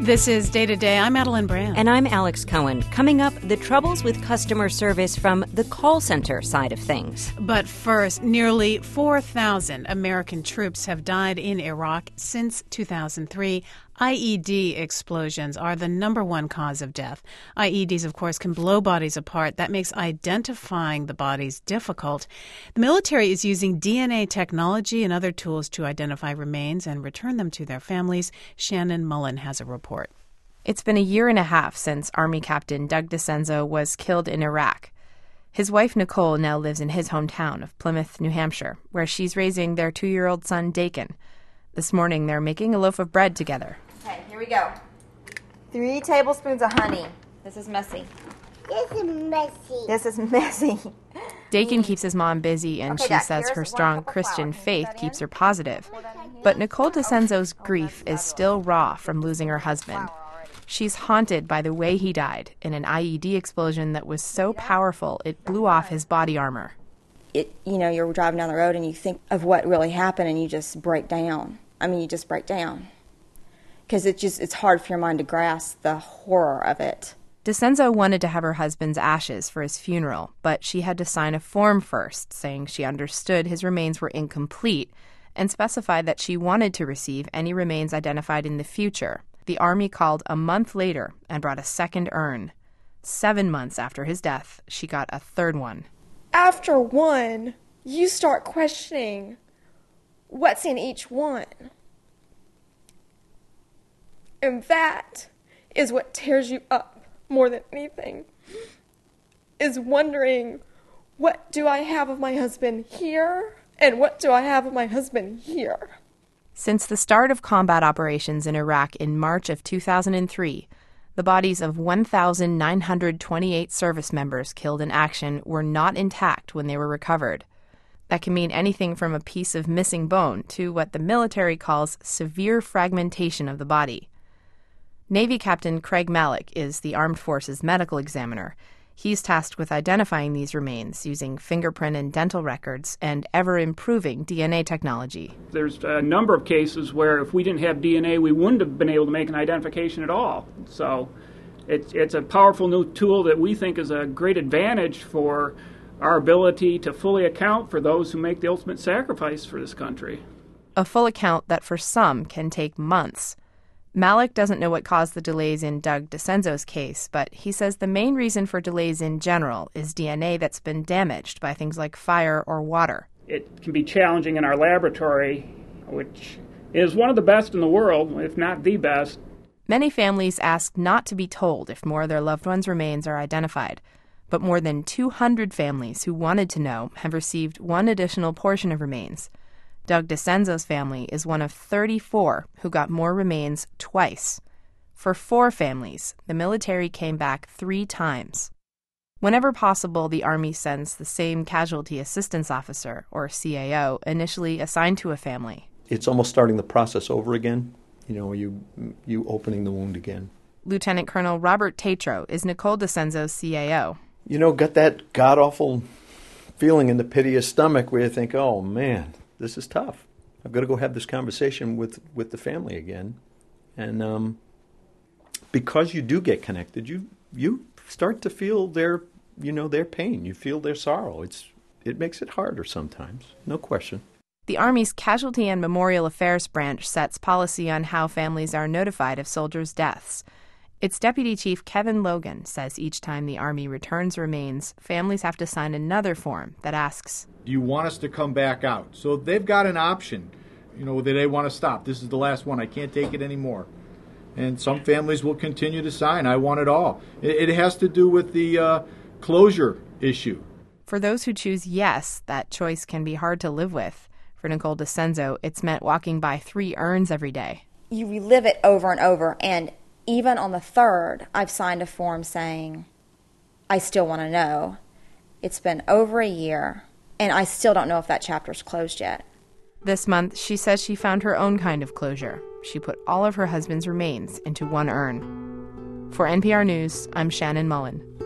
This is Day to Day. I'm Madeline Brand. And I'm Alex Cohen. Coming up, the troubles with customer service from the call center side of things. But first, nearly 4,000 American troops have died in Iraq since 2003. IED explosions are the number one cause of death. IEDs, of course, can blow bodies apart. That makes identifying the bodies difficult. The military is using DNA technology and other tools to identify remains and return them to their families. Shannon Mullen has a report. It's been a year and a half since Army Captain Doug DeCenzo was killed in Iraq. His wife, Nicole, now lives in his hometown of Plymouth, New Hampshire, where she's raising their 2-year-old son, Dakin. This morning, they're making a loaf of bread together. Okay, here we go. 3 tablespoons of honey. This is messy. This is messy. Dakin keeps his mom busy, and she says her strong Christian faith keeps her positive. But Nicole DeCenzo's grief is still raw from losing her husband. She's haunted by the way he died in an IED explosion that was so powerful it blew off his body armor. You're driving down the road and you think of what really happened and you just break down. You just break down. Because it's hard for your mind to grasp the horror of it. DeCenzo wanted to have her husband's ashes for his funeral, but she had to sign a form first saying she understood his remains were incomplete and specified that she wanted to receive any remains identified in the future. The Army called a month later and brought a second urn. 7 months after his death, she got a third one. After one, you start questioning what's in each one. And that is what tears you up more than anything, is wondering, what do I have of my husband here, and what do I have of my husband here? Since the start of combat operations in Iraq in March of 2003, the bodies of 1,928 service members killed in action were not intact when they were recovered. That can mean anything from a piece of missing bone to what the military calls severe fragmentation of the body. Navy Captain Craig Malek is the Armed Forces medical examiner. He's tasked with identifying these remains using fingerprint and dental records and ever-improving DNA technology. There's a number of cases where if we didn't have DNA, we wouldn't have been able to make an identification at all. So it's a powerful new tool that we think is a great advantage for our ability to fully account for those who make the ultimate sacrifice for this country. A full account that for some can take months. Malek doesn't know what caused the delays in Doug DeCenzo's case, but he says the main reason for delays in general is DNA that's been damaged by things like fire or water. It can be challenging in our laboratory, which is one of the best in the world, if not the best. Many families ask not to be told if more of their loved ones' remains are identified, but more than 200 families who wanted to know have received one additional portion of remains. Doug DeCenzo's family is one of 34 who got more remains twice. For 4 families, the military came back 3 times. Whenever possible, the Army sends the same casualty assistance officer, or CAO, initially assigned to a family. It's almost starting the process over again, you opening the wound again. Lieutenant Colonel Robert Tatro is Nicole DeCenzo's CAO. Got that god-awful feeling in the pit of your stomach where you think, oh, man, this is tough. I've got to go have this conversation with the family again. And because you do get connected, you start to feel their pain. You feel their sorrow. It makes it harder sometimes, no question. The Army's Casualty and Memorial Affairs branch sets policy on how families are notified of soldiers' deaths. Its Deputy Chief Kevin Logan says each time the Army returns remains, families have to sign another form that asks, do you want us to come back out? So they've got an option, that they want to stop. This is the last one. I can't take it anymore. And some families will continue to sign. I want it all. It has to do with the closure issue. For those who choose yes, that choice can be hard to live with. For Nicole DeCenzo, it's meant walking by 3 urns every day. You relive it over and over, and even on the 3rd, I've signed a form saying, I still want to know. It's been over a year, and I still don't know if that chapter's closed yet. This month, she says she found her own kind of closure. She put all of her husband's remains into one urn. For NPR News, I'm Shannon Mullen.